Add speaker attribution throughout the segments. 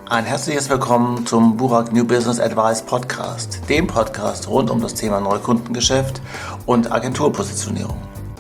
Speaker 1: Ein herzliches Willkommen zum Burak New Business Advice Podcast, dem Podcast rund um das Thema Neukundengeschäft und Agenturpositionierung.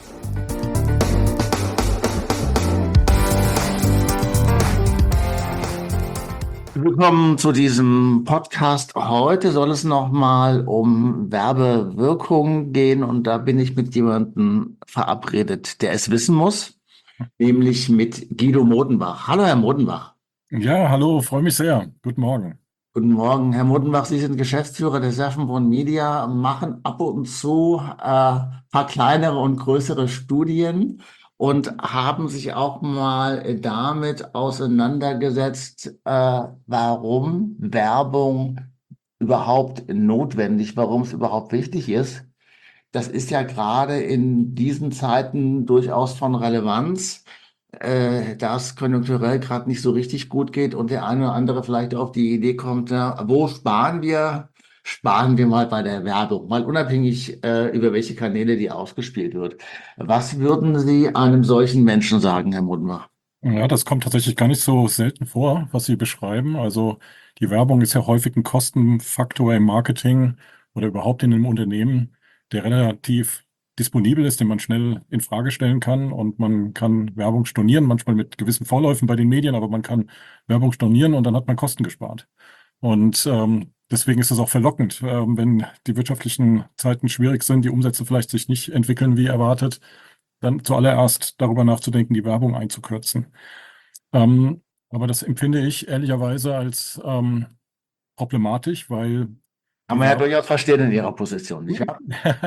Speaker 1: Willkommen zu diesem Podcast. Heute soll es nochmal um Werbewirkung gehen und da bin ich mit jemandem verabredet, der es wissen muss, nämlich mit Guido Modenbach. Hallo, Herr Modenbach.
Speaker 2: Ja, hallo, freue mich sehr. Guten Morgen.
Speaker 1: Guten Morgen, Herr Modenbach. Sie sind Geschäftsführer der Saffenborn Media, machen ab und zu paar kleinere und größere Studien und haben sich auch mal damit auseinandergesetzt, warum Werbung überhaupt notwendig, warum es überhaupt wichtig ist. Das ist ja gerade in diesen Zeiten durchaus von Relevanz, da es konjunkturell gerade nicht so richtig gut geht und der eine oder andere vielleicht auf die Idee kommt, na, wo sparen wir? Sparen wir mal bei der Werbung, mal unabhängig, über welche Kanäle die ausgespielt wird. Was würden Sie einem solchen Menschen sagen, Herr Mudmer?
Speaker 2: Ja, das kommt tatsächlich gar nicht so selten vor, was Sie beschreiben. Also die Werbung ist ja häufig ein Kostenfaktor im Marketing oder überhaupt in einem Unternehmen, der relativ disponibel ist, den man schnell in Frage stellen kann. Und man kann Werbung stornieren, manchmal mit gewissen Vorläufen bei den Medien, aber man kann Werbung stornieren und dann hat man Kosten gespart. Und deswegen ist es auch verlockend, wenn die wirtschaftlichen Zeiten schwierig sind, die Umsätze vielleicht sich nicht entwickeln wie erwartet, dann zuallererst darüber nachzudenken, die Werbung einzukürzen. Aber das empfinde ich ehrlicherweise als problematisch, weil
Speaker 1: Kann
Speaker 2: die
Speaker 1: man ja
Speaker 2: Werbung.
Speaker 1: durchaus verstehen in Ihrer Position, nicht wahr?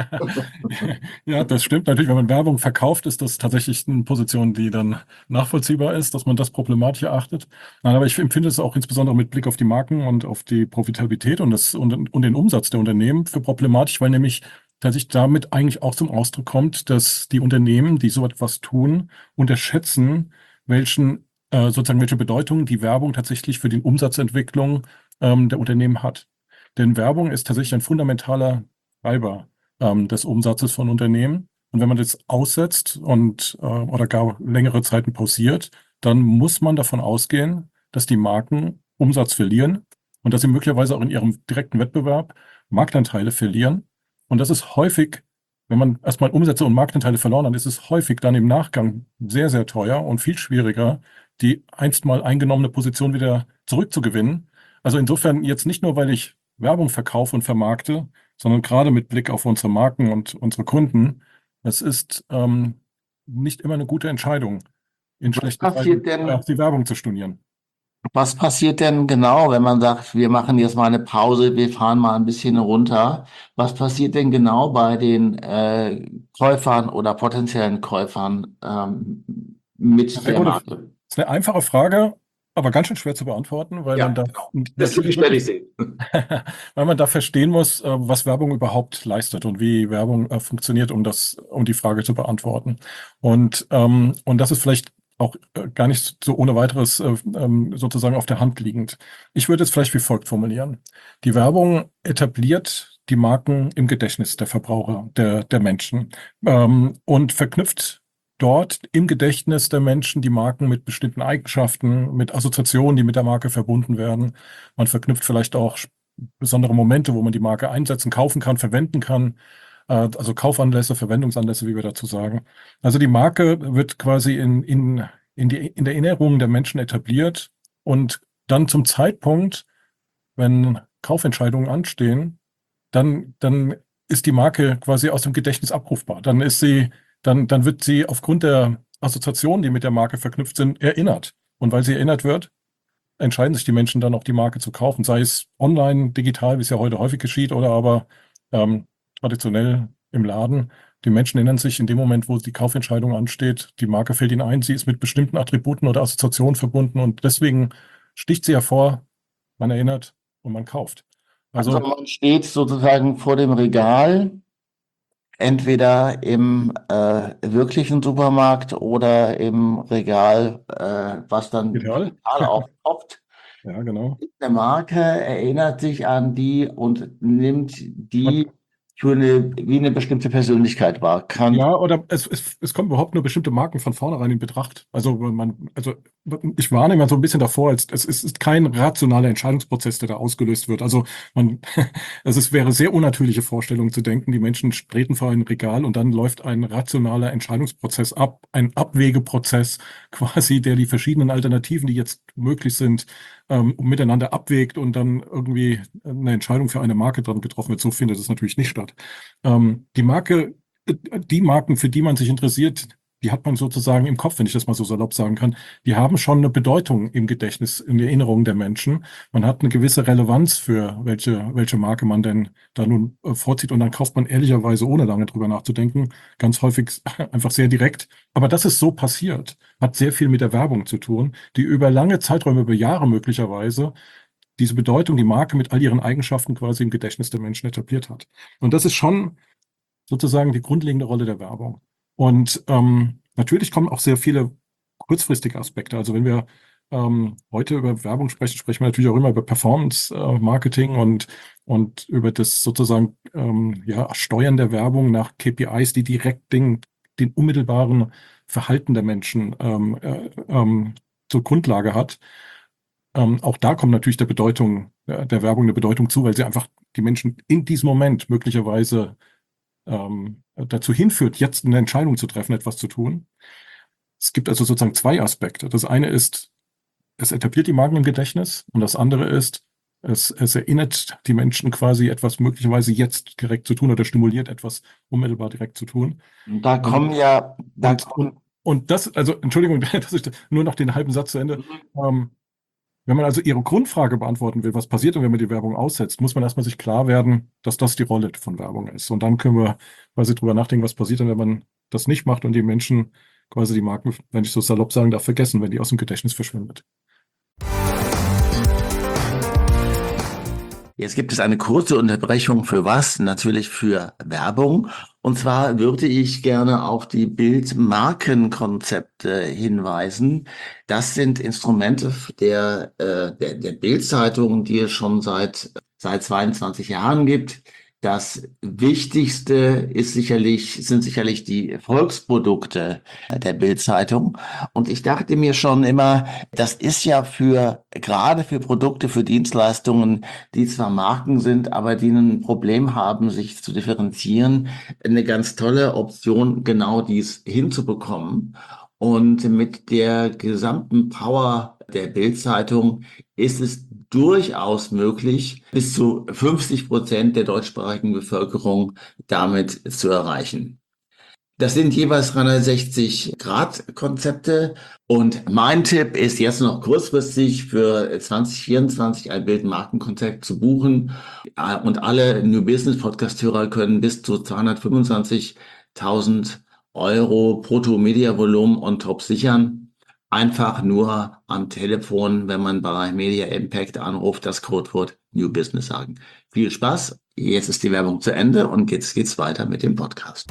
Speaker 2: Ja, das stimmt natürlich. Wenn man Werbung verkauft, ist das tatsächlich eine Position, die dann nachvollziehbar ist, dass man das problematisch erachtet. Nein, aber ich empfinde es auch insbesondere mit Blick auf die Marken und auf die Profitabilität und den Umsatz der Unternehmen für problematisch, weil nämlich tatsächlich damit eigentlich auch zum Ausdruck kommt, dass die Unternehmen, die so etwas tun, unterschätzen, welche Bedeutung die Werbung tatsächlich für die Umsatzentwicklung der Unternehmen hat. Denn Werbung ist tatsächlich ein fundamentaler Treiber des Umsatzes von Unternehmen. Und wenn man das aussetzt oder gar längere Zeiten pausiert, dann muss man davon ausgehen, dass die Marken Umsatz verlieren und dass sie möglicherweise auch in ihrem direkten Wettbewerb Marktanteile verlieren. Und das ist häufig, wenn man erstmal Umsätze und Marktanteile verloren hat, ist es häufig dann im Nachgang sehr, sehr teuer und viel schwieriger, die einst mal eingenommene Position wieder zurückzugewinnen. Also insofern jetzt nicht nur, weil ich Werbung verkaufe und vermarkte, sondern gerade mit Blick auf unsere Marken und unsere Kunden. Es ist nicht immer eine gute Entscheidung, in
Speaker 1: Was
Speaker 2: schlechten
Speaker 1: passiert
Speaker 2: Zeiten
Speaker 1: denn?
Speaker 2: auch die Werbung zu stornieren.
Speaker 1: Was passiert denn genau, wenn man sagt, wir machen jetzt mal eine Pause, wir fahren mal ein bisschen runter? Was passiert denn genau bei den Käufern oder potenziellen Käufern mit
Speaker 2: Sehr
Speaker 1: der
Speaker 2: gute,
Speaker 1: Marke?
Speaker 2: ist eine einfache Frage, aber ganz schön schwer zu beantworten, weil man
Speaker 1: Ja,
Speaker 2: da
Speaker 1: genau. Deswegen
Speaker 2: natürlich
Speaker 1: stelle
Speaker 2: wirklich,
Speaker 1: ich sie.
Speaker 2: weil man da verstehen muss, was Werbung überhaupt leistet und wie Werbung funktioniert, um die Frage zu beantworten. Und das ist vielleicht auch gar nicht so ohne weiteres sozusagen auf der Hand liegend. Ich würde es vielleicht wie folgt formulieren. Die Werbung etabliert die Marken im Gedächtnis der Verbraucher, der Menschen, und verknüpft dort im Gedächtnis der Menschen die Marken mit bestimmten Eigenschaften, mit Assoziationen, die mit der Marke verbunden werden. Man verknüpft vielleicht auch besondere Momente, wo man die Marke einsetzen, kaufen kann, verwenden kann. Also Kaufanlässe, Verwendungsanlässe, wie wir dazu sagen. Also die Marke wird quasi in der Erinnerung der Menschen etabliert und dann zum Zeitpunkt, wenn Kaufentscheidungen anstehen, dann ist die Marke quasi aus dem Gedächtnis abrufbar. Dann wird sie aufgrund der Assoziationen, die mit der Marke verknüpft sind, erinnert. Und weil sie erinnert wird, entscheiden sich die Menschen dann auch die Marke zu kaufen, sei es online, digital, wie es ja heute häufig geschieht, oder aber ähm, traditionell im Laden. Die Menschen erinnern sich in dem Moment, wo die Kaufentscheidung ansteht, die Marke fällt ihnen ein, sie ist mit bestimmten Attributen oder Assoziationen verbunden und deswegen sticht sie hervor, man erinnert und man kauft.
Speaker 1: Also
Speaker 2: Also
Speaker 1: man steht sozusagen vor dem Regal, entweder im wirklichen Supermarkt oder im Regal, was dann
Speaker 2: digital,
Speaker 1: digital aufpoppt.
Speaker 2: ja, genau.
Speaker 1: Eine Marke erinnert sich an die und nimmt
Speaker 2: Man,
Speaker 1: die wie eine bestimmte Persönlichkeit war.
Speaker 2: Ja, oder es kommen überhaupt nur bestimmte Marken von vornherein in Betracht. Also ich warne immer so ein bisschen davor, es ist kein rationaler Entscheidungsprozess, der da ausgelöst wird. Also es wäre sehr unnatürliche Vorstellung zu denken, die Menschen treten vor ein Regal und dann läuft ein rationaler Entscheidungsprozess ab, ein Abwägeprozess quasi, der die verschiedenen Alternativen, die jetzt möglich sind, miteinander abwägt und dann irgendwie eine Entscheidung für eine Marke dran getroffen wird. So findet es natürlich nicht statt. Die Marken, für die man sich interessiert, die hat man sozusagen im Kopf, wenn ich das mal so salopp sagen kann. Die haben schon eine Bedeutung im Gedächtnis, in der Erinnerung der Menschen. Man hat eine gewisse Relevanz für welche Marke man denn da nun vorzieht. Und dann kauft man ehrlicherweise, ohne lange drüber nachzudenken, ganz häufig einfach sehr direkt. Aber dass es so passiert, hat sehr viel mit der Werbung zu tun, die über lange Zeiträume, über Jahre möglicherweise, diese Bedeutung, die Marke mit all ihren Eigenschaften quasi im Gedächtnis der Menschen etabliert hat. Und das ist schon sozusagen die grundlegende Rolle der Werbung. Und natürlich kommen auch sehr viele kurzfristige Aspekte. Also wenn wir heute über Werbung sprechen, sprechen wir natürlich auch immer über Performance-Marketing und über das sozusagen Steuern der Werbung nach KPIs, die direkt den unmittelbaren Verhalten der Menschen zur Grundlage hat. Auch da kommt natürlich der Werbung eine Bedeutung zu, weil sie einfach die Menschen in diesem Moment möglicherweise dazu hinführt, jetzt eine Entscheidung zu treffen, etwas zu tun. Es gibt also sozusagen zwei Aspekte. Das eine ist, es etabliert die Marken im Gedächtnis und das andere ist, es erinnert die Menschen quasi, etwas möglicherweise jetzt direkt zu tun oder stimuliert etwas unmittelbar direkt zu tun.
Speaker 1: Da kommen ja,
Speaker 2: und das, also Entschuldigung, dass ich nur noch den halben Satz zu Ende. Wenn man also Ihre Grundfrage beantworten will, was passiert denn, wenn man die Werbung aussetzt, muss man erstmal sich klar werden, dass das die Rolle von Werbung ist. Und dann können wir quasi drüber nachdenken, was passiert denn, wenn man das nicht macht und die Menschen quasi die Marken, wenn ich so salopp sagen darf, vergessen, wenn die aus dem Gedächtnis verschwindet.
Speaker 1: Jetzt gibt es eine kurze Unterbrechung für was? Natürlich für Werbung. Und zwar würde ich gerne auf die Bildmarkenkonzepte hinweisen. Das sind Instrumente der Bild-Zeitung, die es schon seit 22 Jahren gibt. Das Wichtigste sind sicherlich die Volksprodukte der Bild-Zeitung. Und ich dachte mir schon immer, das ist ja gerade für Produkte, für Dienstleistungen, die zwar Marken sind, aber die ein Problem haben, sich zu differenzieren, eine ganz tolle Option, genau dies hinzubekommen. Und mit der gesamten Power der Bild-Zeitung ist es durchaus möglich, bis zu 50% der deutschsprachigen Bevölkerung damit zu erreichen. Das sind jeweils 360-Grad-Konzepte und mein Tipp ist jetzt noch kurzfristig für 2024 ein Bildmarkenkonzept zu buchen und alle New Business Podcast-Hörer können bis zu 225.000 Euro Brutto-Media-Volumen on top sichern. Einfach nur am Telefon, wenn man bei Media Impact anruft, das Codewort New Business sagen. Viel Spaß. Jetzt ist die Werbung zu Ende und jetzt geht's weiter mit dem Podcast.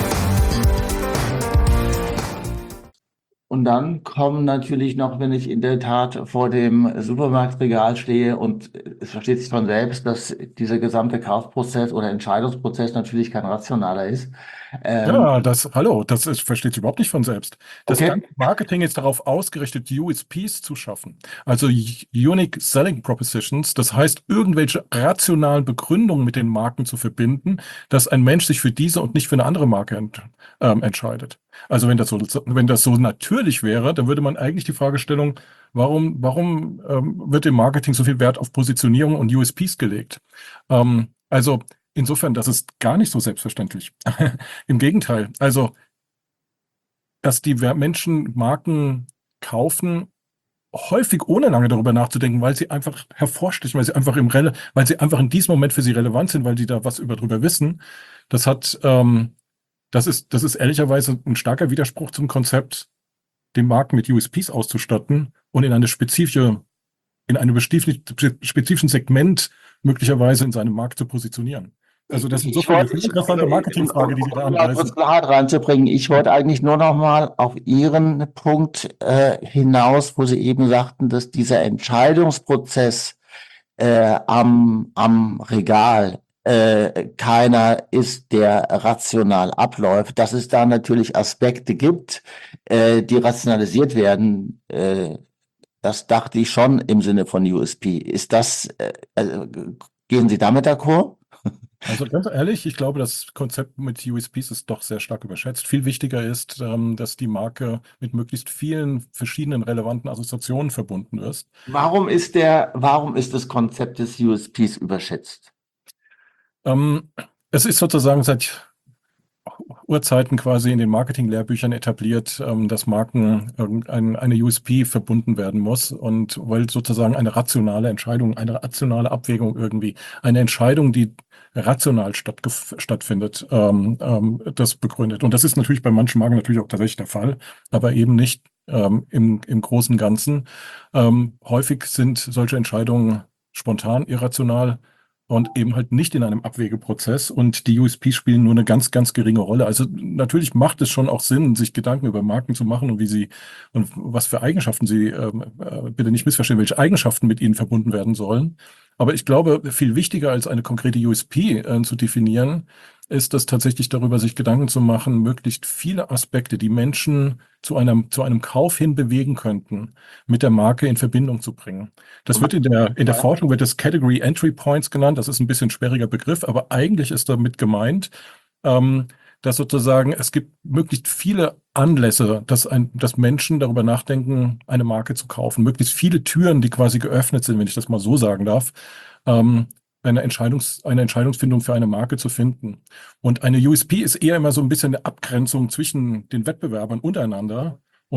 Speaker 1: Und dann kommen natürlich noch, wenn ich in der Tat vor dem Supermarktregal stehe und es versteht sich von selbst, dass dieser gesamte Kaufprozess oder Entscheidungsprozess natürlich kein rationaler ist.
Speaker 2: Das versteht sich überhaupt nicht von selbst. Das ganze Marketing ist darauf ausgerichtet, USPs zu schaffen. Also Unique Selling Propositions, das heißt, irgendwelche rationalen Begründungen mit den Marken zu verbinden, dass ein Mensch sich für diese und nicht für eine andere Marke entscheidet. Also wenn das so natürlich wäre, dann würde man eigentlich die Fragestellung, warum wird im Marketing so viel Wert auf Positionierung und USPs gelegt? Also insofern, das ist gar nicht so selbstverständlich. Im Gegenteil. Also, dass die Menschen Marken kaufen, häufig ohne lange darüber nachzudenken, weil sie einfach hervorstechen, weil sie einfach in diesem Moment für sie relevant sind, weil sie da was drüber wissen. Das ist ehrlicherweise ein starker Widerspruch zum Konzept, den Marken mit USPs auszustatten und in einem spezifischen Segment möglicherweise in seinem Markt zu positionieren. Also das ist insofern eine interessante Marketingfrage, die Sie da anreißen.
Speaker 1: Um Klarheit reinzubringen, ich wollte eigentlich nur noch mal auf Ihren Punkt hinaus, wo Sie eben sagten, dass dieser Entscheidungsprozess am Regal keiner ist, der rational abläuft, dass es da natürlich Aspekte gibt, die rationalisiert werden. Das dachte ich schon im Sinne von USP. Ist das, gehen Sie damit d'accord?
Speaker 2: Also ganz ehrlich, ich glaube, das Konzept mit USPs ist doch sehr stark überschätzt. Viel wichtiger ist, dass die Marke mit möglichst vielen verschiedenen relevanten Assoziationen verbunden ist.
Speaker 1: Warum ist das Konzept des USPs überschätzt?
Speaker 2: Ähm, Es ist sozusagen seit Urzeiten quasi in den Marketing-Lehrbüchern etabliert, dass Marken eine USP verbunden werden muss und weil sozusagen eine rationale Entscheidung, eine rationale Abwägung irgendwie, eine Entscheidung, die rational stattfindet, das begründet. Und das ist natürlich bei manchen Marken natürlich auch tatsächlich der Fall, aber eben nicht im großen und Ganzen. Häufig sind solche Entscheidungen spontan, irrational und eben halt nicht in einem Abwägeprozess. Und die USPs spielen nur eine ganz, ganz geringe Rolle. Also natürlich macht es schon auch Sinn, sich Gedanken über Marken zu machen und wie sie und was für Eigenschaften sie, bitte nicht missverstehen, welche Eigenschaften mit ihnen verbunden werden sollen. Aber ich glaube, viel wichtiger als eine konkrete USP zu definieren, ist es tatsächlich darüber, sich Gedanken zu machen, möglichst viele Aspekte, die Menschen zu einem Kauf hin bewegen könnten, mit der Marke in Verbindung zu bringen. Das wird in der Forschung wird das Category Entry Points genannt. Das ist ein bisschen sperriger Begriff, aber eigentlich ist damit gemeint, ähm, dass sozusagen es gibt möglichst viele Anlässe, dass Menschen darüber nachdenken, eine Marke zu kaufen. Möglichst viele Türen, die quasi geöffnet sind, wenn ich das mal so sagen darf, ähm, eine Entscheidungsfindung für eine Marke zu finden. Und eine USP ist eher immer so ein bisschen eine Abgrenzung zwischen den Wettbewerbern untereinander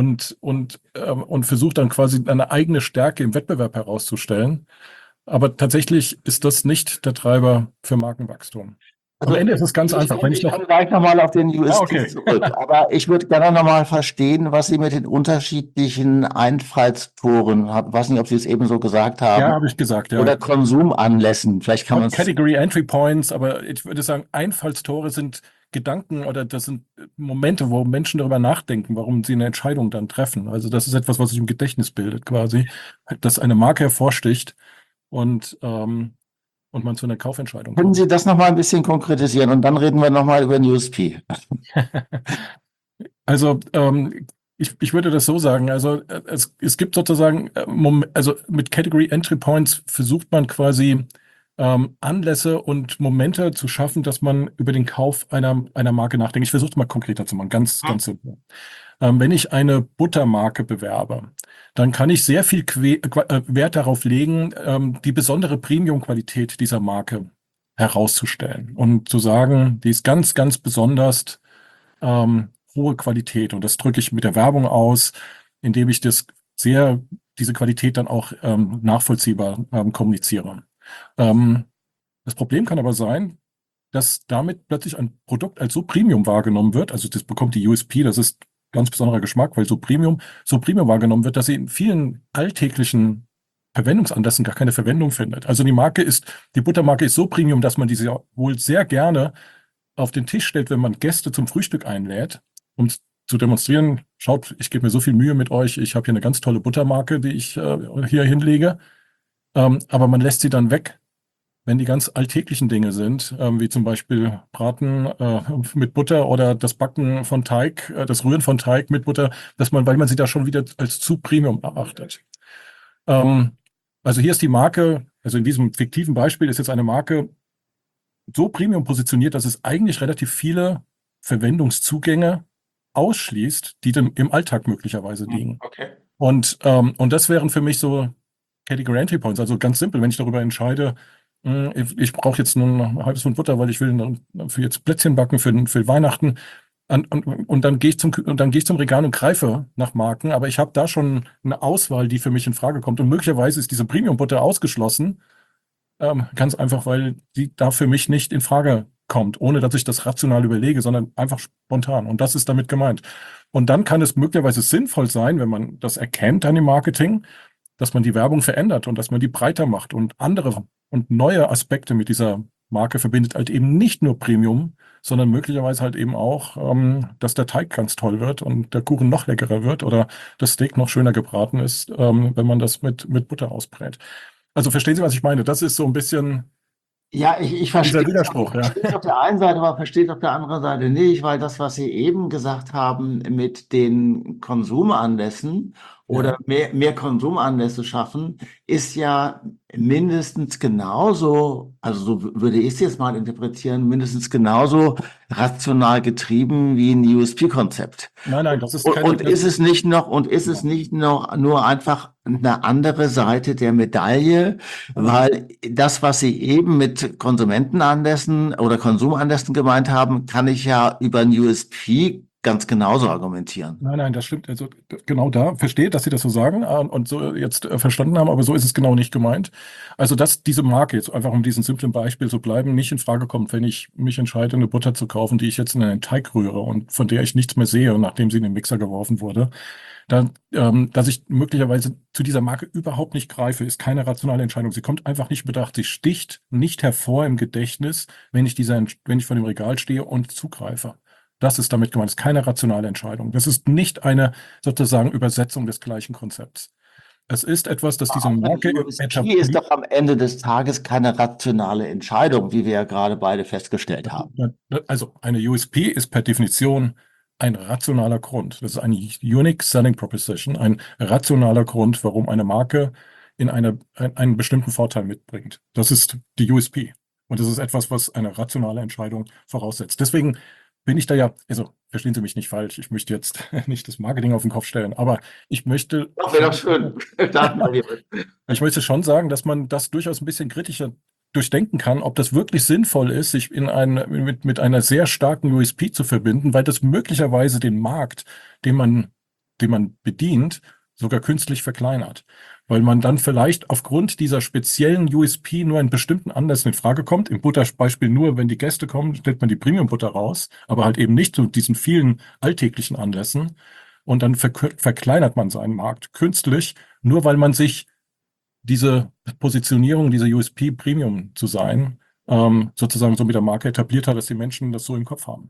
Speaker 2: und versucht dann quasi eine eigene Stärke im Wettbewerb herauszustellen. Aber tatsächlich ist das nicht der Treiber für Markenwachstum. Am
Speaker 1: Also
Speaker 2: Ende ist es ganz einfach. Wenn ich
Speaker 1: ich
Speaker 2: noch,
Speaker 1: komme gleich nochmal auf den
Speaker 2: ah,
Speaker 1: USP
Speaker 2: okay.
Speaker 1: zurück, aber ich würde gerne nochmal verstehen, was Sie mit den unterschiedlichen Einfallstoren haben. Ich weiß nicht, ob Sie es eben so gesagt
Speaker 2: Ja,
Speaker 1: haben.
Speaker 2: habe ich gesagt, ja.
Speaker 1: Oder Konsumanlässen. Vielleicht kann man es.
Speaker 2: Category Entry Points, aber ich würde sagen, Einfallstore sind Gedanken oder das sind Momente, wo Menschen darüber nachdenken, warum sie eine Entscheidung dann treffen. Also das ist etwas, was sich im Gedächtnis bildet quasi, dass eine Marke hervorsticht und man zu einer Kaufentscheidung
Speaker 1: Können
Speaker 2: kommt.
Speaker 1: Sie das nochmal ein bisschen konkretisieren und dann reden wir nochmal über den USP.
Speaker 2: Also ich würde das so sagen, also es gibt sozusagen, also mit Category Entry Points versucht man quasi Anlässe und Momente zu schaffen, dass man über den Kauf einer Marke nachdenkt. Ich versuche es mal konkreter zu machen, ganz, ganz simpel. Wenn ich eine Buttermarke bewerbe, dann kann ich sehr viel Wert darauf legen, die besondere Premium-Qualität dieser Marke herauszustellen und zu sagen, die ist ganz, ganz besonders hohe Qualität. Und das drücke ich mit der Werbung aus, indem ich diese Qualität dann auch nachvollziehbar kommuniziere. Ähm, Das Problem kann aber sein, dass damit plötzlich ein Produkt als so Premium wahrgenommen wird. Also das bekommt die USP, das ist ganz besonderer Geschmack, weil so Premium wahrgenommen wird, dass sie in vielen alltäglichen Verwendungsanlässen gar keine Verwendung findet. Also die Buttermarke ist so Premium, dass man diese wohl sehr gerne auf den Tisch stellt, wenn man Gäste zum Frühstück einlädt, um zu demonstrieren, schaut, ich gebe mir so viel Mühe mit euch, ich habe hier eine ganz tolle Buttermarke, die ich hier hinlege. Aber man lässt sie dann weg, wenn die ganz alltäglichen Dinge sind, wie zum Beispiel Braten mit Butter oder das Backen von Teig, das Rühren von Teig mit Butter, weil man sie da schon wieder als zu Premium erachtet. Ähm, also hier ist die Marke, also in diesem fiktiven Beispiel ist jetzt eine Marke so Premium positioniert, dass es eigentlich relativ viele Verwendungszugänge ausschließt, die dann im Alltag möglicherweise liegen.
Speaker 1: Okay.
Speaker 2: Und das wären für mich so Category Entry Points. Also ganz simpel, wenn ich darüber entscheide, ich brauche jetzt nur ein halbes Pfund Butter, weil ich will für jetzt Plätzchen backen für Weihnachten. Und dann gehe ich zum Regal und greife nach Marken, aber ich habe da schon eine Auswahl, die für mich in Frage kommt. Und möglicherweise ist diese Premium-Butter ausgeschlossen, ganz einfach, weil die da für mich nicht in Frage kommt, ohne dass ich das rational überlege, sondern einfach spontan. Und das ist damit gemeint. Und dann kann es möglicherweise sinnvoll sein, wenn man das erkennt dann im Marketing, dass man die Werbung verändert und dass man die breiter macht und andere und neue Aspekte mit dieser Marke verbindet, halt eben nicht nur Premium, sondern möglicherweise halt eben auch, dass der Teig ganz toll wird und der Kuchen noch leckerer wird oder das Steak noch schöner gebraten ist, wenn man das mit Butter ausbrät. Also verstehen Sie, was ich meine? Das ist so ein bisschen
Speaker 1: Ja, ich
Speaker 2: Dieser
Speaker 1: verstehe
Speaker 2: Widerspruch, ja.
Speaker 1: es auf der einen Seite, aber verstehe es auf der anderen Seite nicht, weil das, was Sie eben gesagt haben mit den Konsumanlässen oder
Speaker 2: Ja.
Speaker 1: mehr Konsumanlässe schaffen, ist ja mindestens genauso, also so würde ich es jetzt mal interpretieren, mindestens genauso rational getrieben wie ein USP-Konzept.
Speaker 2: Nein, nein, das ist keine.
Speaker 1: Und ist es nicht noch,
Speaker 2: Ja.
Speaker 1: nur einfach eine andere Seite der Medaille,
Speaker 2: Nein, nein.
Speaker 1: weil das, was Sie eben mit Konsumentenanlässen oder Konsumanlässen gemeint haben, kann ich ja über ein USP ganz genauso argumentieren.
Speaker 2: Nein, nein, das stimmt. Also genau da verstehe, dass Sie das so sagen und so jetzt verstanden haben, aber so ist es genau nicht gemeint. Also dass diese Marke jetzt einfach um diesen simplen Beispiel zu bleiben, nicht in Frage kommt, wenn ich mich entscheide, eine Butter zu kaufen, die ich jetzt in einen Teig rühre und von der ich nichts mehr sehe, nachdem sie in den Mixer geworfen wurde, dass ich möglicherweise zu dieser Marke überhaupt nicht greife, ist keine rationale Entscheidung. Sie kommt einfach nicht in Betracht. Sie sticht nicht hervor im Gedächtnis, wenn ich vor dem Regal stehe und zugreife. Das ist damit gemeint. Das ist keine rationale Entscheidung. Das ist nicht eine sozusagen Übersetzung des gleichen Konzepts. Es ist etwas, das diese
Speaker 1: Aber
Speaker 2: Marke
Speaker 1: USP ist
Speaker 2: etabliert.
Speaker 1: doch am Ende des Tages keine rationale Entscheidung, wie wir ja gerade beide festgestellt haben.
Speaker 2: Also eine USP ist per Definition ein rationaler Grund. Das ist eine Unique Selling Proposition, ein rationaler Grund, warum eine Marke einen bestimmten Vorteil mitbringt. Das ist die USP. Und das ist etwas, was eine rationale Entscheidung voraussetzt. Deswegen bin ich da ja, also verstehen Sie mich nicht falsch, ich möchte jetzt nicht das Marketing auf den Kopf stellen, aber ich möchte
Speaker 1: Doch, wäre doch
Speaker 2: schon,
Speaker 1: schön. Danke, Herr Liebe.
Speaker 2: ich möchte schon sagen, dass man das durchaus ein bisschen kritischer durchdenken kann, ob das wirklich sinnvoll ist, sich mit einer sehr starken USP zu verbinden, weil das möglicherweise den Markt, den man, den man bedient, sogar künstlich verkleinert. Weil man dann vielleicht aufgrund dieser speziellen USP nur in bestimmten Anlässen in Frage kommt. Im Butterbeispiel nur, wenn die Gäste kommen, stellt man die Premium-Butter raus, aber halt eben nicht zu diesen vielen alltäglichen Anlässen. Und dann verkleinert man seinen Markt künstlich, nur weil man sich diese Positionierung, diese USP Premium zu sein, sozusagen so mit der Marke etabliert hat, dass die Menschen das so im Kopf haben.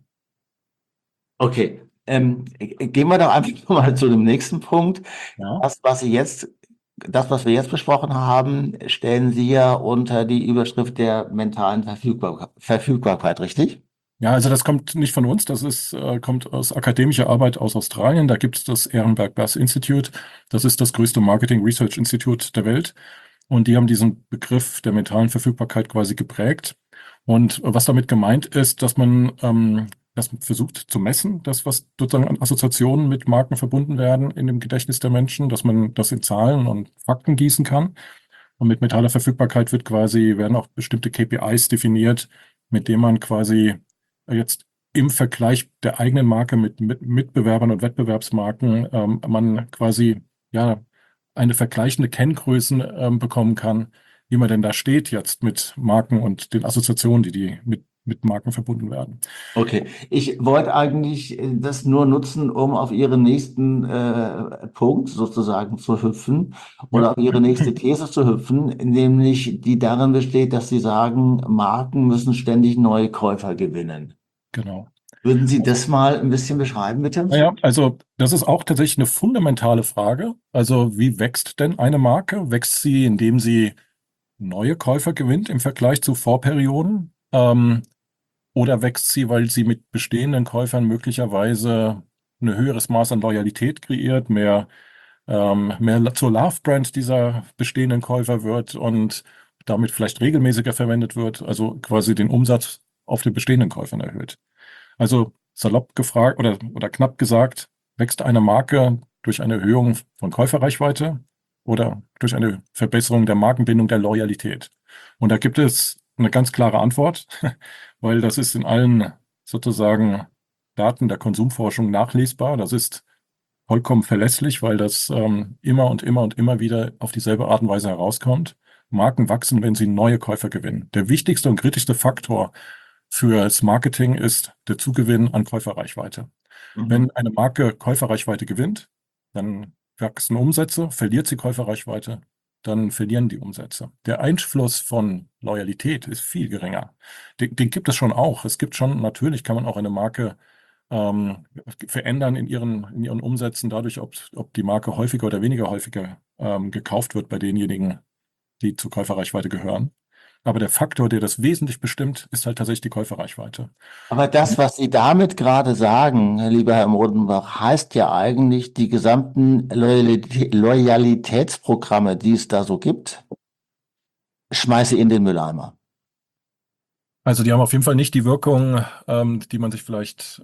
Speaker 1: Okay, gehen wir doch einfach mal zu dem nächsten Punkt.
Speaker 2: Ja.
Speaker 1: Das, was wir jetzt besprochen haben, stellen Sie ja unter die Überschrift der mentalen Verfügbarkeit, richtig?
Speaker 2: Ja, also das kommt nicht von uns, kommt aus akademischer Arbeit aus Australien. Da gibt es das Ehrenberg Bass Institute. Das ist das größte Marketing Research Institute der Welt. Und die haben diesen Begriff der mentalen Verfügbarkeit quasi geprägt. Und was damit gemeint ist, dass man das versucht zu messen, das, was sozusagen an Assoziationen mit Marken verbunden werden in dem Gedächtnis der Menschen, dass man das in Zahlen und Fakten gießen kann. Und mit mentaler Verfügbarkeit werden auch bestimmte KPIs definiert, mit denen man quasi jetzt im Vergleich der eigenen Marke mit Mitbewerbern und Wettbewerbsmarken man quasi ja eine vergleichende Kenngrößen bekommen kann, wie man denn da steht jetzt mit Marken und den Assoziationen, die mit Marken verbunden werden.
Speaker 1: Okay, ich wollte eigentlich das nur nutzen, um auf Ihren nächsten Punkt sozusagen zu hüpfen
Speaker 2: Ja,
Speaker 1: oder auf Ihre nächste These zu hüpfen, nämlich die darin besteht, dass Sie sagen, Marken müssen ständig neue Käufer gewinnen.
Speaker 2: genau.
Speaker 1: Würden Sie das mal ein bisschen beschreiben, bitte?
Speaker 2: Naja, also das ist auch tatsächlich eine fundamentale Frage. Also wie wächst denn eine Marke? Wächst sie, indem sie neue Käufer gewinnt im Vergleich zu Vorperioden? Oder wächst sie, weil sie mit bestehenden Käufern möglicherweise ein höheres Maß an Loyalität kreiert, mehr zur Love-Brand dieser bestehenden Käufer wird und damit vielleicht regelmäßiger verwendet wird, also quasi den Umsatz auf den bestehenden Käufern erhöht. Also salopp gefragt oder knapp gesagt, wächst eine Marke durch eine Erhöhung von Käuferreichweite oder durch eine Verbesserung der Markenbindung der Loyalität? Und da gibt es eine ganz klare Antwort, weil das ist in allen sozusagen Daten der Konsumforschung nachlesbar. Das ist vollkommen verlässlich, weil das immer und immer und immer wieder auf dieselbe Art und Weise herauskommt. Marken wachsen, wenn sie neue Käufer gewinnen. Der wichtigste und kritischste Faktor für das Marketing ist der Zugewinn an Käuferreichweite.
Speaker 1: Mhm.
Speaker 2: Wenn eine Marke Käuferreichweite gewinnt, dann wachsen Umsätze, verliert sie Käuferreichweite, dann verlieren die Umsätze. Der Einfluss von Loyalität ist viel geringer. Den gibt es schon auch. Es gibt schon, natürlich kann man auch eine Marke verändern in ihren Umsätzen dadurch, ob die Marke häufiger oder weniger häufiger gekauft wird bei denjenigen, die zur Käuferreichweite gehören. Aber der Faktor, der das wesentlich bestimmt, ist halt tatsächlich die Käuferreichweite.
Speaker 1: Aber das, was Sie damit gerade sagen, lieber Herr Modenbach, heißt ja eigentlich, die gesamten Loyalitätsprogramme, die es da so gibt, schmeiße in den Mülleimer.
Speaker 2: Also die haben auf jeden Fall nicht die Wirkung, die man sich vielleicht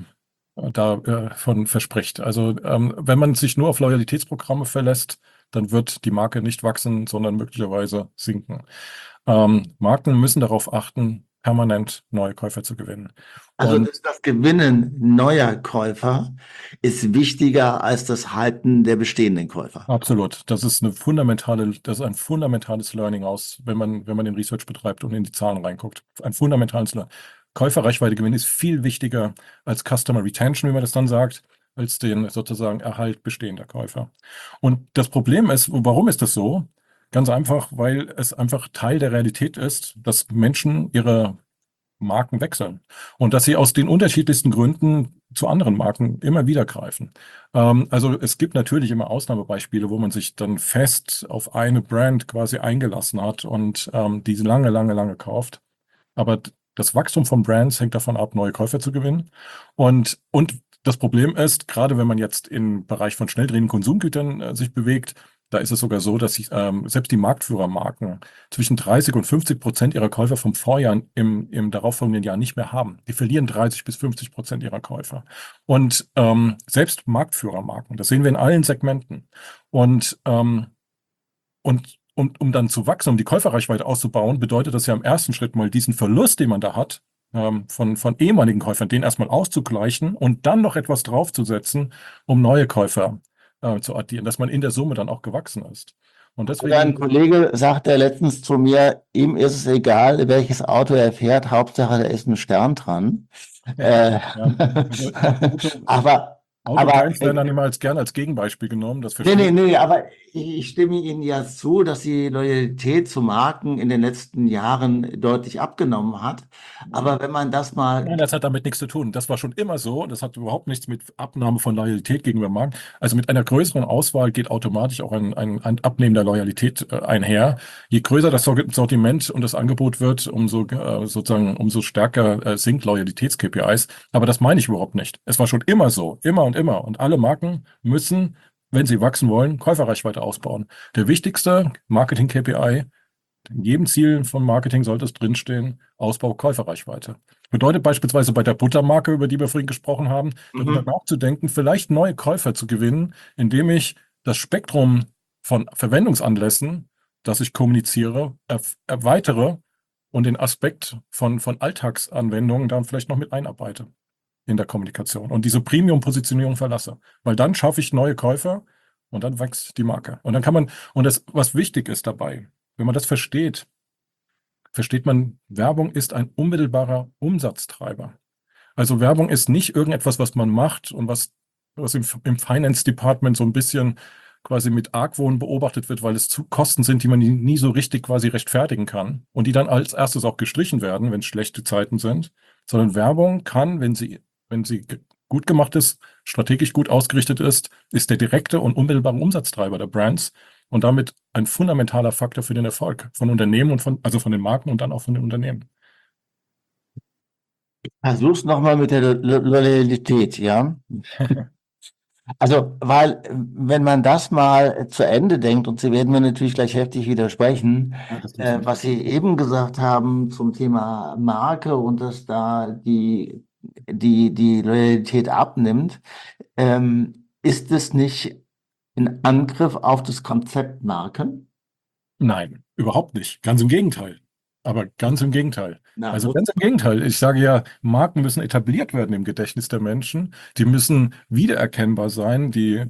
Speaker 2: davon verspricht. Also wenn man sich nur auf Loyalitätsprogramme verlässt, dann wird die Marke nicht wachsen, sondern möglicherweise sinken. Marken müssen darauf achten, permanent neue Käufer zu gewinnen.
Speaker 1: Also
Speaker 2: Und
Speaker 1: das Gewinnen neuer Käufer ist wichtiger als das Halten der bestehenden Käufer.
Speaker 2: absolut, das ist ein fundamentales Learning aus, wenn man den Research betreibt und in die Zahlen reinguckt. Ein fundamentales Learning. Käuferreichweite gewinnen ist viel wichtiger als Customer Retention, wie man das dann sagt, als den sozusagen Erhalt bestehender Käufer. Und das Problem ist, warum ist das so? Ganz einfach, weil es einfach Teil der Realität ist, dass Menschen ihre Marken wechseln und dass sie aus den unterschiedlichsten Gründen zu anderen Marken immer wieder greifen. Also es gibt natürlich immer Ausnahmebeispiele, wo man sich dann fest auf eine Brand quasi eingelassen hat und diese lange, lange, lange kauft. Aber das Wachstum von Brands hängt davon ab, neue Käufer zu gewinnen. Und das Problem ist, gerade wenn man jetzt im Bereich von schnell drehenden Konsumgütern sich bewegt, da ist es sogar so, dass sich selbst die Marktführermarken zwischen 30% und 50% ihrer Käufer vom Vorjahr im darauffolgenden Jahr nicht mehr haben. Die verlieren 30 bis 50% ihrer Käufer. Und selbst Marktführermarken, das sehen wir in allen Segmenten. Und um dann zu wachsen, um die Käuferreichweite auszubauen, bedeutet das ja im ersten Schritt mal diesen Verlust, den man da hat, von ehemaligen Käufern, den erstmal auszugleichen und dann noch etwas draufzusetzen, um neue Käufer zu addieren, dass man in der Summe dann auch gewachsen ist. Und
Speaker 1: Oder ein
Speaker 2: deswegen,
Speaker 1: Kollege sagte letztens zu mir, ihm ist es egal, welches Auto er fährt, Hauptsache da ist ein Stern dran. Äh,
Speaker 2: ja, also
Speaker 1: aber, aber
Speaker 2: Autobrands werden dann immer gerne als Gegenbeispiel genommen, das
Speaker 1: nee,
Speaker 2: verstehe
Speaker 1: nee,
Speaker 2: ich.
Speaker 1: nee, aber ich stimme Ihnen ja zu, dass die Loyalität zu Marken in den letzten Jahren deutlich abgenommen hat. Aber wenn man das
Speaker 2: Nein,
Speaker 1: mal,
Speaker 2: das hat damit nichts zu tun. Das war schon immer so. Das hat überhaupt nichts mit Abnahme von Loyalität gegenüber Marken. Also mit einer größeren Auswahl geht automatisch auch ein Abnehmen der Loyalität einher. Je größer das Sortiment und das Angebot wird, umso stärker sinkt Loyalitäts-KPIs. Aber das meine ich überhaupt nicht. Es war schon immer so, immer und immer. Und alle Marken müssen, wenn sie wachsen wollen, Käuferreichweite ausbauen. Der wichtigste Marketing-KPI in jedem Ziel von Marketing sollte es drinstehen, Ausbau Käuferreichweite. Bedeutet beispielsweise bei der Buttermarke, über die wir vorhin gesprochen haben, darüber
Speaker 1: mhm.
Speaker 2: nachzudenken, vielleicht neue Käufer zu gewinnen, indem ich das Spektrum von Verwendungsanlässen, das ich kommuniziere, erweitere und den Aspekt von Alltagsanwendungen dann vielleicht noch mit einarbeite in der Kommunikation und diese Premium-Positionierung verlasse. Weil dann schaffe ich neue Käufer und dann wächst die Marke. Und dann kann man, und das, was wichtig ist dabei, wenn man das versteht, versteht man, Werbung ist ein unmittelbarer Umsatztreiber. Also Werbung ist nicht irgendetwas, was man macht und was im Finance Department so ein bisschen quasi mit Argwohn beobachtet wird, weil es zu Kosten sind, die man nie so richtig quasi rechtfertigen kann und die dann als erstes auch gestrichen werden, wenn es schlechte Zeiten sind, sondern Werbung kann, wenn sie gut gemacht ist, strategisch gut ausgerichtet ist der direkte und unmittelbare Umsatztreiber der Brands und damit ein fundamentaler Faktor für den Erfolg von Unternehmen also von den Marken und dann auch von den Unternehmen.
Speaker 1: Versuch's nochmal mit der Loyalität, ja. Also, weil, wenn man das mal zu Ende denkt, und Sie werden mir natürlich gleich heftig widersprechen,
Speaker 2: Ja, das tut's nicht.
Speaker 1: was Sie eben gesagt haben zum Thema Marke und dass da die Loyalität abnimmt, ist es nicht ein Angriff auf das Konzept Marke?
Speaker 2: Nein, überhaupt nicht. Ganz im Gegenteil. Aber ganz im Gegenteil.
Speaker 1: Na,
Speaker 2: Also ganz im Gegenteil. Ich sage ja, Marken müssen etabliert werden im Gedächtnis der Menschen. Die müssen wiedererkennbar sein.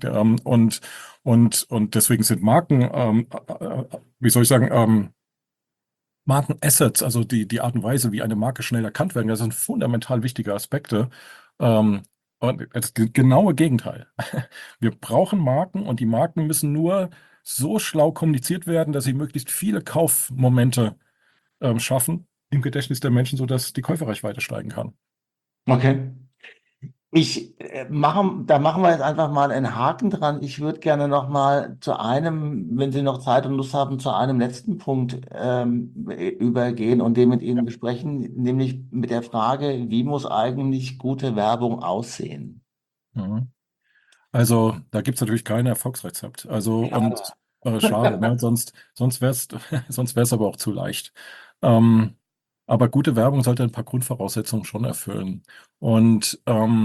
Speaker 2: Und deswegen sind Marken, wie soll ich sagen, Markenassets, also die Art und Weise, wie eine Marke schnell erkannt werden, das sind fundamental wichtige Aspekte. Und das genaue Gegenteil. Wir brauchen Marken und die Marken müssen nur so schlau kommuniziert werden, dass sie möglichst viele Kaufmomente schaffen im Gedächtnis der Menschen, sodass die Käuferreichweite steigen kann.
Speaker 1: okay. Da machen wir jetzt einfach mal einen Haken dran. Ich würde gerne noch mal zu einem, wenn Sie noch Zeit und Lust haben, zu einem letzten Punkt übergehen und den mit Ihnen besprechen, nämlich mit der Frage, wie muss eigentlich gute Werbung aussehen?
Speaker 2: Mhm. Also da gibt es natürlich kein Erfolgsrezept. Also
Speaker 1: Schade.
Speaker 2: und schade, ne? Sonst wäre es sonst wär's aber auch zu leicht. Ähm, aber gute Werbung sollte ein paar Grundvoraussetzungen schon erfüllen. Und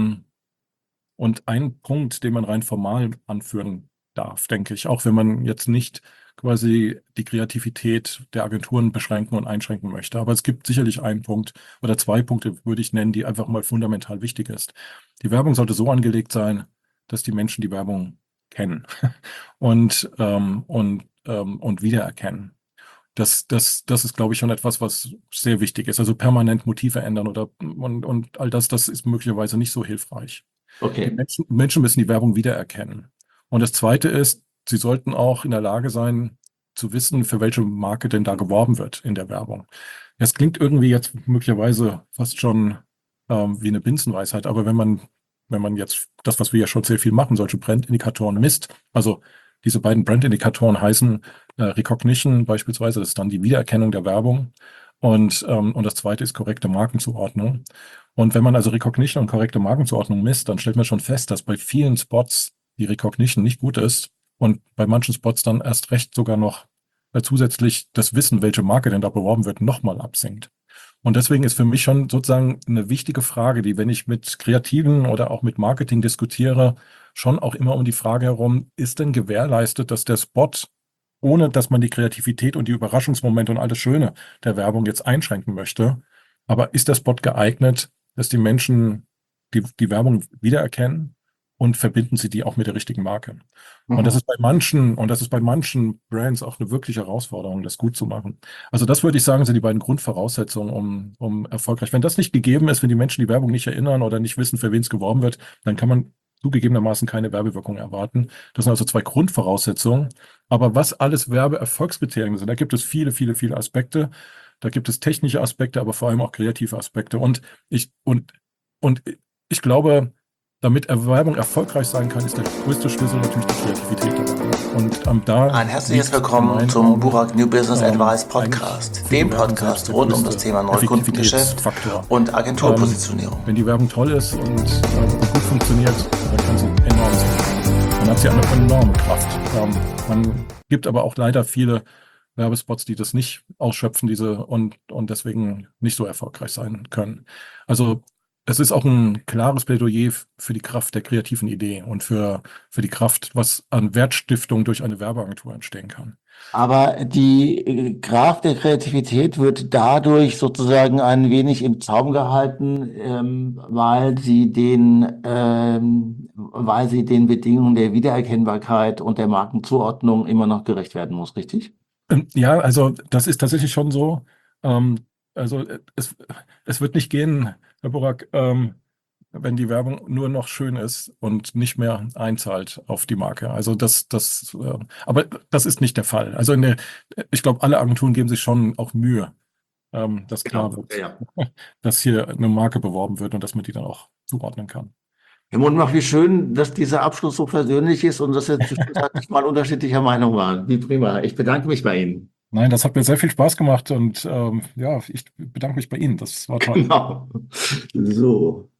Speaker 2: ein Punkt, den man rein formal anführen darf, denke ich, auch wenn man jetzt nicht quasi die Kreativität der Agenturen beschränken und einschränken möchte. Aber es gibt sicherlich einen Punkt oder zwei Punkte, würde ich nennen, die einfach mal fundamental wichtig ist. Die Werbung sollte so angelegt sein, dass die Menschen die Werbung kennen und wiedererkennen. Das ist, glaube ich, schon etwas, was sehr wichtig ist. Also permanent Motive ändern und all das, das ist möglicherweise nicht so hilfreich. Die
Speaker 1: Okay.
Speaker 2: Menschen müssen die Werbung wiedererkennen. Und das Zweite ist, sie sollten auch in der Lage sein, zu wissen, für welche Marke denn da geworben wird in der Werbung. Das klingt irgendwie jetzt möglicherweise fast schon wie eine Binsenweisheit, aber wenn man jetzt das, was wir ja schon sehr viel machen, solche Brandindikatoren misst, also diese beiden Brandindikatoren heißen Recognition beispielsweise, das ist dann die Wiedererkennung der Werbung und das zweite ist korrekte Markenzuordnung. Und wenn man also Recognition und korrekte Markenzuordnung misst, dann stellt man schon fest, dass bei vielen Spots die Recognition nicht gut ist und bei manchen Spots dann erst recht sogar noch zusätzlich das Wissen, welche Marke denn da beworben wird, nochmal absinkt. Und deswegen ist für mich schon sozusagen eine wichtige Frage, die, wenn ich mit Kreativen oder auch mit Marketing diskutiere, schon auch immer um die Frage herum, ist denn gewährleistet, dass der Spot, ohne dass man die Kreativität und die Überraschungsmomente und all das Schöne der Werbung jetzt einschränken möchte, aber ist der Spot geeignet, dass die Menschen die Werbung wiedererkennen und verbinden sie die auch mit der richtigen Marke?
Speaker 1: Mhm.
Speaker 2: Und das ist bei manchen Brands auch eine wirkliche Herausforderung, das gut zu machen. Also das würde ich sagen, sind die beiden Grundvoraussetzungen, um erfolgreich. Wenn das nicht gegeben ist, wenn die Menschen die Werbung nicht erinnern oder nicht wissen, für wen es geworben wird, dann kann man zugegebenermaßen keine Werbewirkung erwarten. Das sind also zwei Grundvoraussetzungen. Aber was alles Werbeerfolgskriterien sind, da gibt es viele, viele, viele Aspekte. Da gibt es technische Aspekte, aber vor allem auch kreative Aspekte. Ich, und, und ich glaube, damit Werbung erfolgreich sein kann, ist der größte Schlüssel natürlich die Kreativität dabei. Und da
Speaker 1: Ein herzliches
Speaker 2: liegt in
Speaker 1: Willkommen
Speaker 2: meinen
Speaker 1: zum
Speaker 2: Augen
Speaker 1: Burak New Business Advice
Speaker 2: eigentlich
Speaker 1: Podcast,
Speaker 2: für
Speaker 1: dem
Speaker 2: die Werbung selbst
Speaker 1: Podcast
Speaker 2: der
Speaker 1: rund um das
Speaker 2: größte
Speaker 1: Thema Neukundengeschäft
Speaker 2: Effektivitätsfaktor.
Speaker 1: und
Speaker 2: Ähm,
Speaker 1: Agenturpositionierung.
Speaker 2: wenn die Werbung toll ist und gut funktioniert, dann kann sie enorm sein. Dann hat sie eine enorme Kraft. Man gibt aber auch leider viele Werbespots, die das nicht ausschöpfen, und deswegen nicht so erfolgreich sein können. Also es ist auch ein klares Plädoyer für die Kraft der kreativen Idee und für die Kraft, was an Wertstiftung durch eine Werbeagentur entstehen kann.
Speaker 1: Aber die Kraft der Kreativität wird dadurch sozusagen ein wenig im Zaum gehalten, weil sie den Bedingungen der Wiedererkennbarkeit und der Markenzuordnung immer noch gerecht werden muss, richtig?
Speaker 2: Ja, also das ist tatsächlich schon so. Ähm, also es wird nicht gehen, Herr Burak, wenn die Werbung nur noch schön ist und nicht mehr einzahlt auf die Marke. Also aber das ist nicht der Fall. Ich glaube, alle Agenturen geben sich schon auch Mühe, dass klar
Speaker 1: Genau. Ja,
Speaker 2: wird,
Speaker 1: ja.
Speaker 2: dass hier eine Marke beworben wird und dass man die dann auch zuordnen kann.
Speaker 1: Herr Mundbach, wie schön, dass dieser Abschluss so persönlich ist und dass wir zwischenzeitlich mal unterschiedlicher Meinung waren. Wie prima. Ich bedanke mich bei Ihnen.
Speaker 2: Nein, das hat mir sehr viel Spaß gemacht und ja, ich bedanke mich bei Ihnen. Das war toll.
Speaker 1: Genau. So.